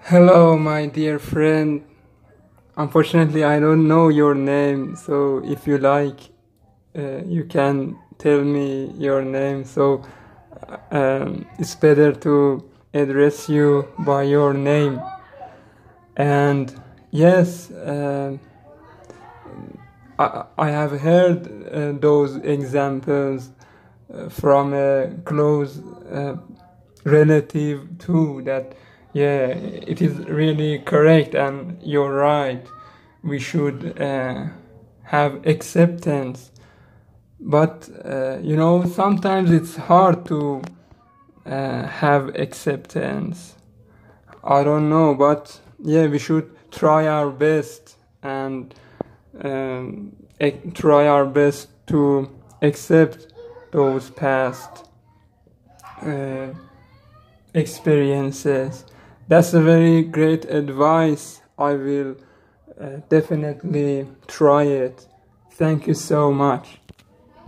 Hello, my dear friend. Unfortunately, I don't know your name, so if you like, you can tell me your name. So it's better to address you by your name. And yes, I have heard those examples from a close relative too, that yeah, it is really correct and you're right. We should have acceptance, but sometimes it's hard to have acceptance. I don't know, but yeah, we should try our best and try our best to accept those past uh, experiences. That's a very great advice. I will definitely try it. Thank you so much.